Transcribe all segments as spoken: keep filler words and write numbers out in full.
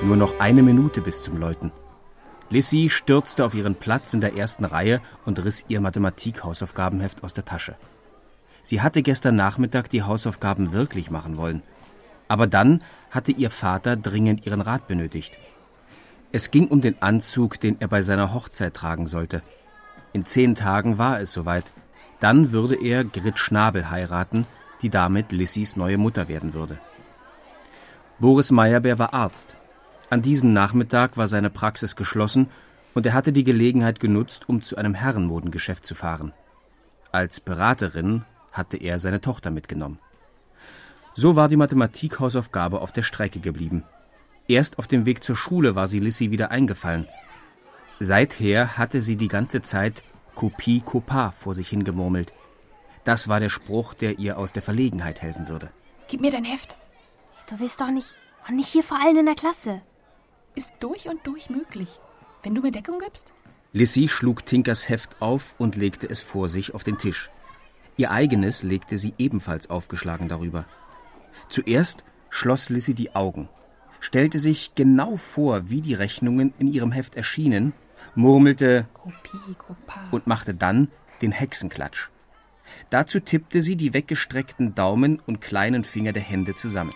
Nur noch eine Minute bis zum Läuten. Lissy stürzte auf ihren Platz in der ersten Reihe und riss ihr Mathematik-Hausaufgabenheft aus der Tasche. Sie hatte gestern Nachmittag die Hausaufgaben wirklich machen wollen. Aber dann hatte ihr Vater dringend ihren Rat benötigt. Es ging um den Anzug, den er bei seiner Hochzeit tragen sollte. In zehn Tagen war es soweit. Dann würde er Grit Schnabel heiraten, die damit Lissys neue Mutter werden würde. Boris Meyerbeer war Arzt. An diesem Nachmittag war seine Praxis geschlossen und er hatte die Gelegenheit genutzt, um zu einem Herrenmodengeschäft zu fahren. Als Beraterin hatte er seine Tochter mitgenommen. So war die Mathematik-Hausaufgabe auf der Strecke geblieben. Erst auf dem Weg zur Schule war sie Lissy wieder eingefallen. Seither hatte sie die ganze Zeit Kopie Copa vor sich hingemurmelt. Das war der Spruch, der ihr aus der Verlegenheit helfen würde. Gib mir dein Heft. Du willst doch nicht, und nicht hier vor allen in der Klasse. Ist durch und durch möglich, wenn du mir Deckung gibst. Lissy schlug Tinkers Heft auf und legte es vor sich auf den Tisch. Ihr eigenes legte sie ebenfalls aufgeschlagen darüber. Zuerst schloss Lissy die Augen, stellte sich genau vor, wie die Rechnungen in ihrem Heft erschienen, murmelte Kopie, Copa und machte dann den Hexenklatsch. Dazu tippte sie die weggestreckten Daumen und kleinen Finger der Hände zusammen.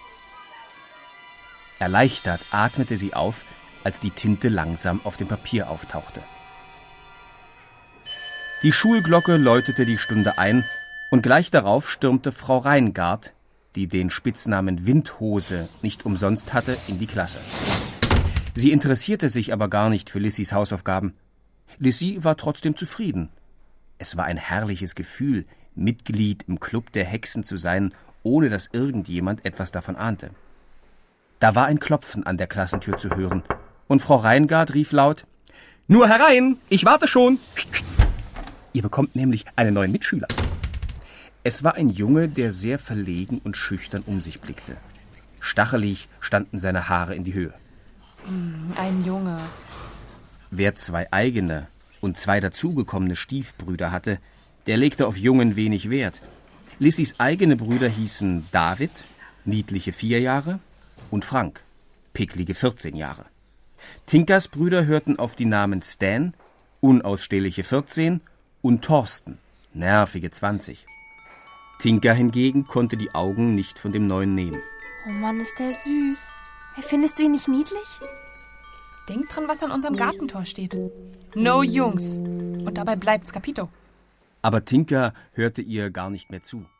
Erleichtert atmete sie auf, als die Tinte langsam auf dem Papier auftauchte. Die Schulglocke läutete die Stunde ein und gleich darauf stürmte Frau Reingart, die den Spitznamen Windhose nicht umsonst hatte, in die Klasse. Sie interessierte sich aber gar nicht für Lissys Hausaufgaben. Lissy war trotzdem zufrieden. Es war ein herrliches Gefühl, Mitglied im Club der Hexen zu sein, ohne dass irgendjemand etwas davon ahnte. Da war ein Klopfen an der Klassentür zu hören, und Frau Reingart rief laut: »Nur herein, ich warte schon! Ihr bekommt nämlich einen neuen Mitschüler.« Es war ein Junge, der sehr verlegen und schüchtern um sich blickte. Stachelig standen seine Haare in die Höhe. Ein Junge. Wer zwei eigene und zwei dazugekommene Stiefbrüder hatte, der legte auf Jungen wenig Wert. Lissys eigene Brüder hießen David, niedliche vier Jahre, und Frank, picklige vierzehn Jahre. Tinkers Brüder hörten auf die Namen Stan, unausstehliche vierzehn, und Thorsten, nervige zwanzig. Tinker hingegen konnte die Augen nicht von dem Neuen nehmen. Oh Mann, ist der süß. Findest du ihn nicht niedlich? Denk dran, was an unserem Gartentor steht. No Jungs. Und dabei bleibt's, Capito. Aber Tinker hörte ihr gar nicht mehr zu.